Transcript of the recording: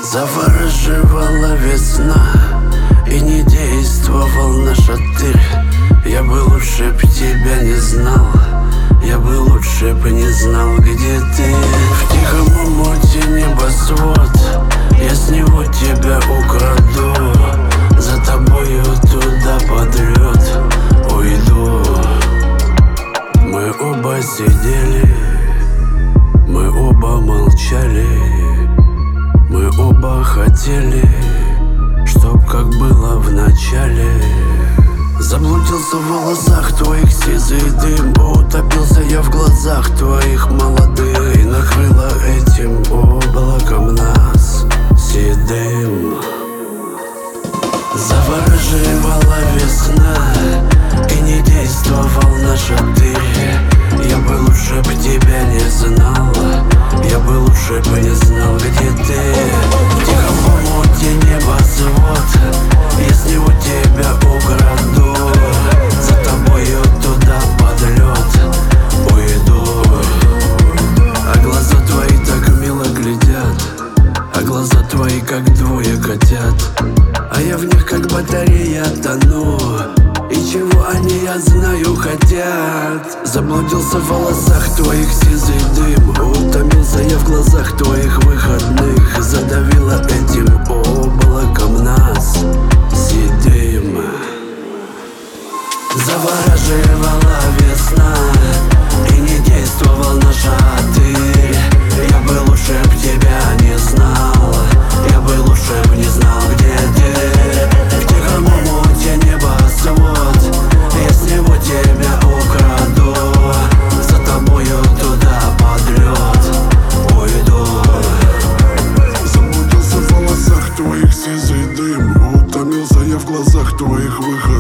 Завораживала весна, и не действовал наш отель. Я бы лучше б тебя не знал, я бы лучше б не знал, где ты. В тихом омуте небосвод, я с него тебя украду. За тобою туда под лед уйду. Мы оба сидели, мы оба молчали, мы оба хотели, чтоб как было в начале. Заблудился в волосах твоих сизый дым, утопился я в глазах твоих молодых, и накрыло этим облаком нас седым. Завораживала весна, и не действовал наш отель. Я бы лучше б тебя не знал, я бы лучше бы не знал, где ты. В тихом омуте небосвод, я с него тебя украду. За тобою туда под лед уйду. А глаза твои так мило глядят, а глаза твои как двое котят, а я в них как батарея тону. И чего они, я знаю, хотят. Заблудился в волосах твоих сизый дым, утомился я в глазах твоих выходных. Задавило этим облаком нас седым. Завораживала весна, и не действовал наш отель. Я бы лучше б тебя не знал, я бы лучше б не знал, где ты. В тихом омуте небосвод, я с него тебя украду. За тобою туда под лед уйду. Заблудился в волосах твоих сизый дым, утомился я в глазах твоих выходных.